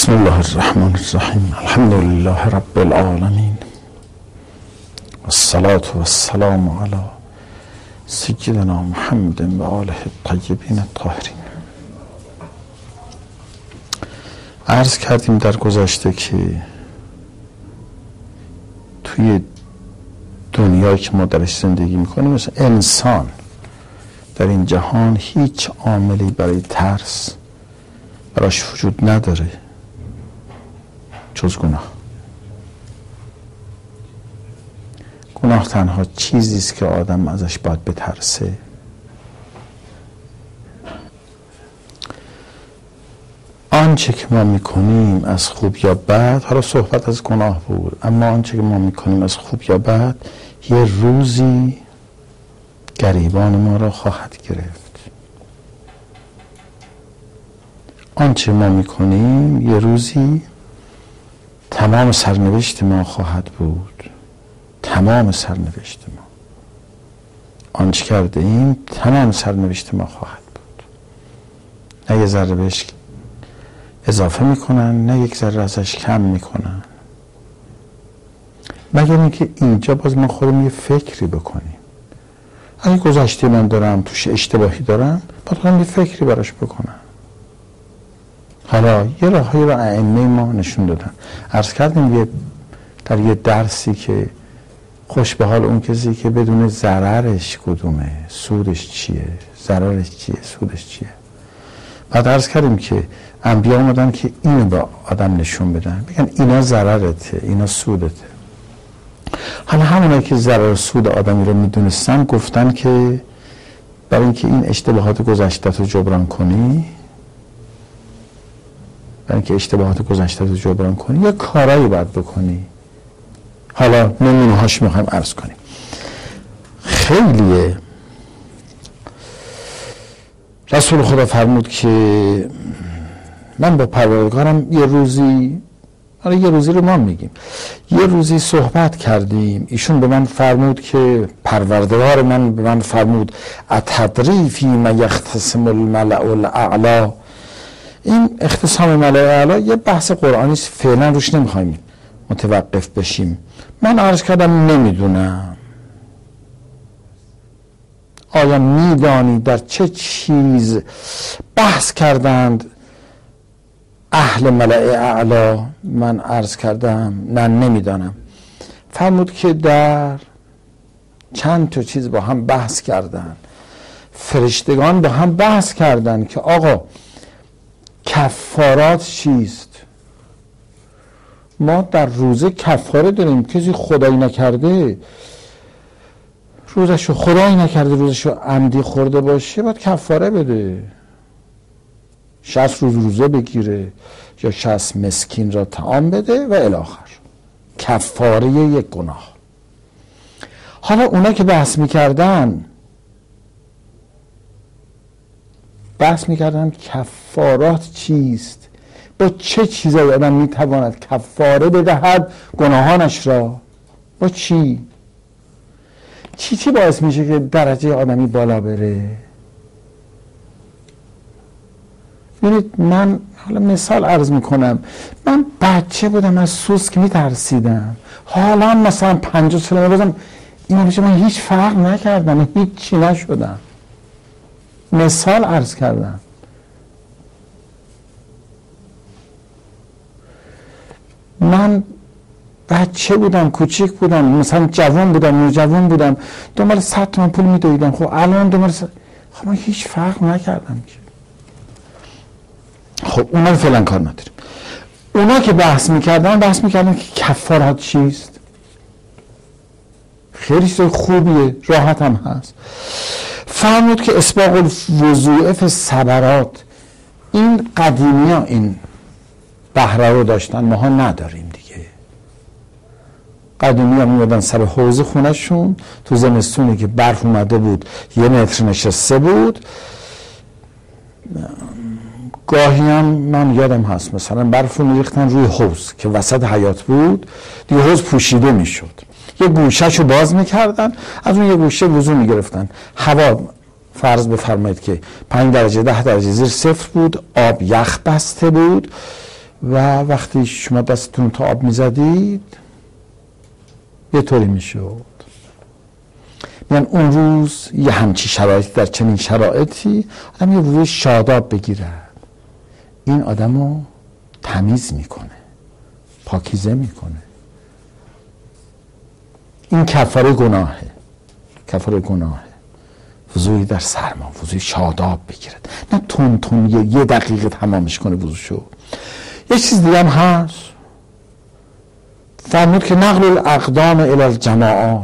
بسم الله الرحمن الرحیم. الحمد لله رب العالمین، والصلاة والسلام علی سیدنا محمد و آله الطیبین الطاهرین. عرض کردیم در گذشته که توی دنیایی که ما درش زندگی میکنیم مثل انسان در این جهان هیچ عاملی برای ترس براش وجود نداره جز گناه. گناه تنها چیزی است که آدم ازش باید بترسه. آنچه که ما میکنیم از خوب یا بد، حالا صحبت از گناه بود، اما آنچه که ما میکنیم از خوب یا بد یه روزی گریبان ما را خواهد گرفت. آنچه ما میکنیم یه روزی تمام سرنوشت ما خواهد بود. تمام سرنوشت ما، آنچه کرده ایم تمام سرنوشت ما خواهد بود. نه یه ذره بهش اضافه میکنن، نه یک ذره ازش کم میکنن، مگر اینکه اینجا باز ما خودمون یه فکری بکنیم. اگه گذشته من دارم توش اشتباهی دارم، باید یه فکری براش بکنم. حالا یه راهی رو ائمه ما نشون دادن. عرض کردیم در یه درسی که خوش به حال اون کسی که بدون ضررش کدومه، سودش چیه، ضررش چیه، سودش چیه. بعد عرض کردیم که انبیا اومدن که اینو به آدم نشون بدن، بگن اینا ضررته، اینا سودته. حالا همونایی که ضرر و سود آدمی رو میدونستن گفتن که برای اینکه این اشتباهات گذشته رو جبران کنی، یه کارایی باید بکنی. حالا نمونه هاش میخوایم عرض کنیم. خیلیه. رسول خدا فرمود که من با پروردگارم یه روزی رو ما میگیم، یه روزی صحبت کردیم. ایشون به من فرمود که پروردگار من به من فرمود اتدری فیما یختصم الملأ الاعلی. این اختصام ملأ اعلی یه بحث قرآنی است، فعلا روش نمیخوایم متوقف بشیم. من عرض کردم نمیدونم. آیا میدانی در چه چیز بحث کردند اهل ملأ اعلی؟ من عرض کردم نه نمیدانم. فرمود که در چند تا چیز با هم بحث کردند. فرشتگان با هم بحث کردند که آقا کفارات چیست؟ ما در روزه کفاره داریم. کسی خدایی نکرده روزشو عمدی خورده باشه باید کفاره بده. 60 روز روزه بگیره یا 60 مسکین را طعام بده و الی آخر. کفاره یک گناه. حالا اونا که بحث میکردن کفارات چیست، با چه چیزایی آدم میتواند کفاره بدهد گناهانش را؟ با چی باعث میشه که درجه آدمی بالا بره؟ ببینید، من حالا مثال عرض میکنم. من بچه بودم از سوسک میترسیدم. حالا مثلا 50 سال بازم این بشه من هیچ فرق نکردم، هیچ چی نشدم. مثال عرض کردم. من بچه بودم، کوچیک بودم، مثلا جوان بودم، نوجوان بودم، دنبال 100 تومن پول میدویدم. خب الان دنبال خب من هیچ فرق نکردم که. خب اونا فعلا کار نداریم. اونا که بحث میکردن که کفارات چیست. خیلی چیز خوبیه، راحت هم هست. فرمود که اسباغ الوضوء فی الصبرات. این قدیمی ها این بهره رو داشتن، ماها نداریم دیگه. قدیمی ها میادن سر حوض خونهشون تو زمستونی که برف اومده بود 1 متر نشسته بود. گاهی هم من یادم هست مثلا برف رو میریختن روی حوض که وسط حیاط بود دیگه، حوض پوشیده میشد، یه گوشهشو باز میکردن، از اون یه گوشه وضو میگرفتن. هوا فرض بفرمایید که 5 درجه 10 درجه زیر صفر بود، آب یخ بسته بود و وقتی شما دستتون تا آب میزدید یه طوری میشد. میگن اون روز یه همچی شرایطی، در چنین شرایطی آدم یه وضوء شاداب بگیرد، این آدمو تمیز میکنه، پاکیزه میکنه. این کفاره گناهه، کفاره گناهه. وضوعی در سرما، وضوعی شاداب بگیرد، نه تون یه دقیقه تمامش کنه وضوشو. یه چیز دیگه هم هست، فرمود که نقل الاقدام الی الجماعات،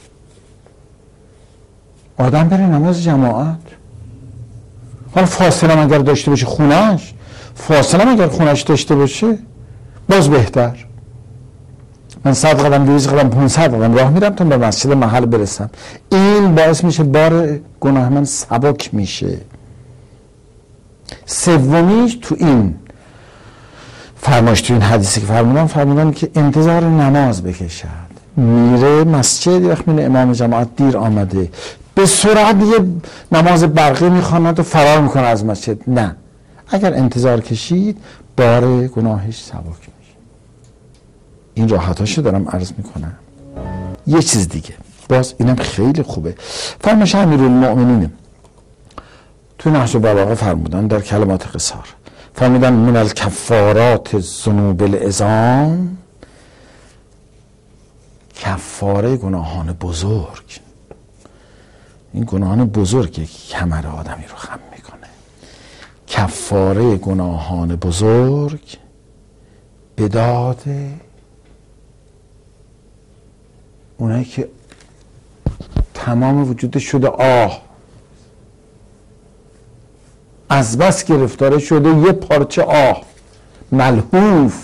آدم بره نماز جماعت. حالا فاصله اگر داشته باشه خونش، فاصله اگر خونش داشته باشه باز بهتر. من 100 قدم 200 قدم 500 قدم راه میرم تا به مسجد محل برسم، این باعث میشه بار گناه من سبک میشه. سومیش تو این فرمایش، تو این حدیثی که فرمودن که انتظار نماز بکشد. میره مسجد، وقت میره امام جماعت دیر آمده، به سرعت یه نماز برقی میخواند و فرار میکنه از مسجد. نه، اگر انتظار کشید بار گناهش سبک میشه. این راحتاشو دارم عرض میکنم. یه چیز دیگه باز اینم خیلی خوبه، فرمایش امیرالمؤمنین تو نهج البلاغه فرمودن در کلمات قصار، فرمودن من الکفارات الذنوب العظام، کفاره گناهان بزرگ. این گناهان بزرگی که کمر آدمی رو خم میکنه. کفاره گناهان بزرگ به داد اونایی که تمام وجود شده آه، از بس گرفتاره شده یه پارچه آه، ملهوف.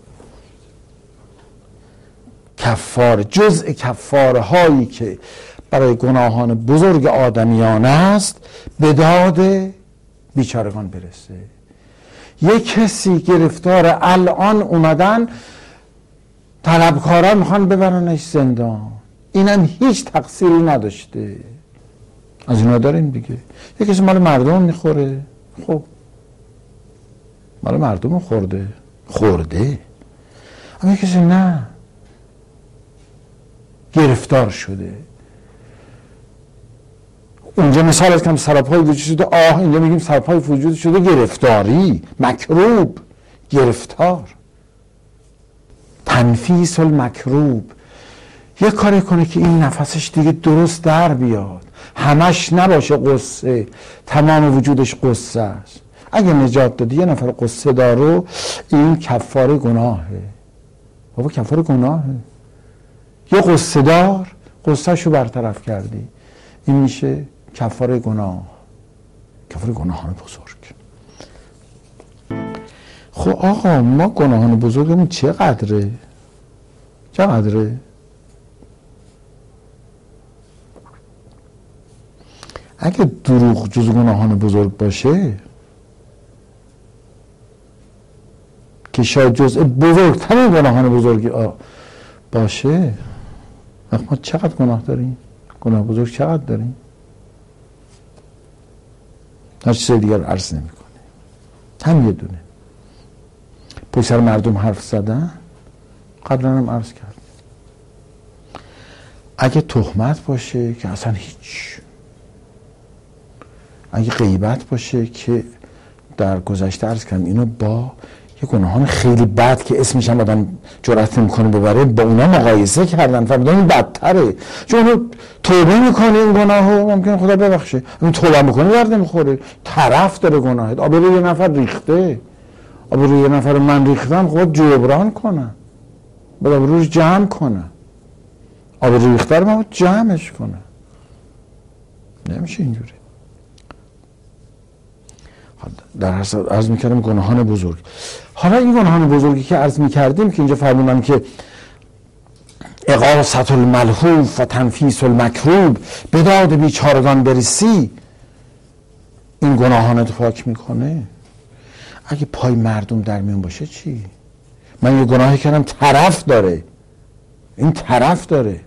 کفاره، جزء کفاره هایی که برای گناهان بزرگ آدمیان است به داد بیچارگان برسه. یه کسی گرفتار الان اومدن طلبکاران میخوان ببرنش زندان، اینم هیچ تقصیری نداشته. از اینا داریم دیگه. یه کسی مال مردم میخوره، خب مال مردم خورده، اما یه کسی نه، گرفتار شده. اونجا مثال از کم سراپای وجود شده آه، اینجا میگیم سراپای وجود شده گرفتاری، مکروب، گرفتار. تنفیس المکروب، یه کاری کنه که این نفسش دیگه درست در بیاد، همش نباشه قصه، تمام وجودش قصه است. اگه نجات دادی یه نفر قصه دارو، این کفاره گناهه. بابا کفاره گناهه. یه قصه دار، قصه شو برطرف کردی، این میشه کفاره گناه، کفاره گناهان بزرگ. خب آقا ما گناهان بزرگمون چقدره؟ اگه دروغ جز گناهان بزرگ باشه که شاید جزء بزرگترین گناهان بزرگی باشه، ما چقدر گناه داریم؟ گناه بزرگ چقدر داریم؟ هر چیز دیگر عرض نمی کنه، هم یه دونه پشت سر مردم حرف زدن. قبلا هم عرض کرد اگه تهمت باشه که اصلا هیچ، اگه غیبت باشه که در گذشته عرض کردم اینو با یه گناهان خیلی بد که اسمش هم آدم جرأت نمی‌کنه ببره با اونا مقایسه کردن، فهمیدن این بدتره. چون توبه میکنه این گناهو ممکنه خدا ببخشه، اون توبه میکنه درد نمیخوره، طرف داره گناهت. آبروی یه نفر ریخته، آبروی یه نفر من ریختم، خود جبران کنم، بعد آبروش جمع کنم، آبروی ریخته رو من جمعش کنم. نمیشه اینجوری. در هر صورت عرض میکردم گناهان بزرگ. حالا این گناهان بزرگی که عرض میکردیم که اینجا فرمودم که اغاثة الملهوف و تنفیس المکروب، به داد بیچارگان برسی، این گناهانت پاک میکنه. اگه پای مردم در میون باشه چی؟ من یه گناهی کردم طرف داره، این طرف داره.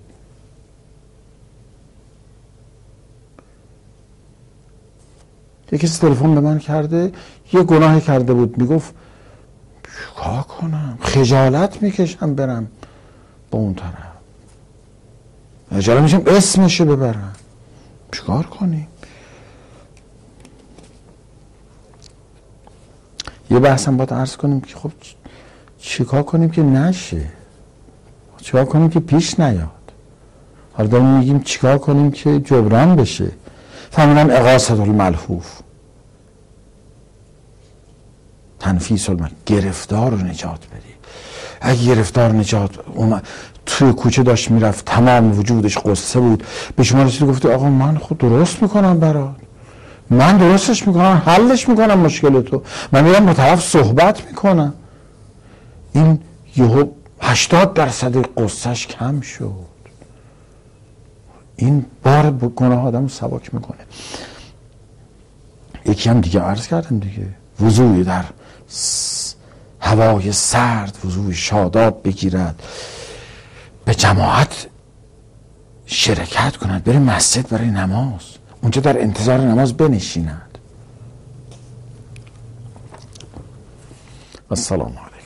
یه کسی تلفن به من کرده، یه گناهی کرده بود، میگفت چیکار کنم؟ خجالت میکشم برم با اون طرف، خجالت میشم اسمشو ببرم. چیکار کنیم؟ یه بحثم باید عرض کنیم که خب چیکار کنیم که نشه، چیکار کنیم که پیش نیاد. حالا داریم میگیم چیکار کنیم که جبران بشه. فهمیدن اغاثة الملهوف، تنفیس گرفتار رو نجات بدی. اگه گرفتار نجات توی کوچه داشت میرفت، تمام وجودش قصه بود، به شما رسید گفته آقا من خود درست میکنم برات، من درستش میکنم، حلش میکنم مشکل تو، من میرم با طرف صحبت میکنم، این یهو 80% قصهش کم شد. این بار گناه آدم رو سبک میکنه. یکی هم دیگه عرض کردم دیگه، وضوعی در هوای سرد، وضوع شاداب بگیرد، به جماعت شرکت کند، بره مسجد برای نماز، اونجا در انتظار نماز بنشیند. السلام علیکم.